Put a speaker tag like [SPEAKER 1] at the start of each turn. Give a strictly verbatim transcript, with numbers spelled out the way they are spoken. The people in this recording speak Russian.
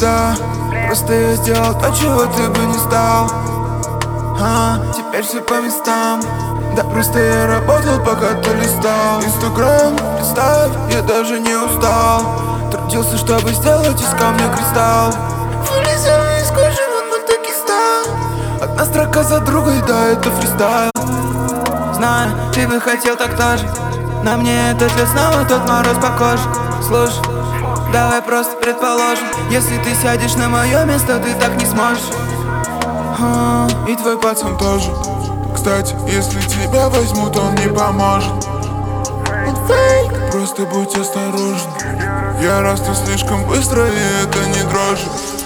[SPEAKER 1] звезда. Просто я сделал то, чего ты бы не стал. а, Теперь все по местам. Да просто я работал, пока ты листал Инстаграм, представь, я даже не устал. Трудился, чтобы сделать из камня кристалл. Вылезаю из кожи, вон мы так и стал. Одна строка за другой, да, это фристайл. Знаю, ты бы хотел так тоже. На мне этот лед снова тот мороз по коже. Слушай, давай просто предположим, если ты сядешь на мое место, ты так не сможешь.
[SPEAKER 2] а, И твой пацан тоже. Кстати, если тебя возьмут, он не поможет. Он фейк, просто будь осторожен. Я расту слишком быстро, и это не дрожит.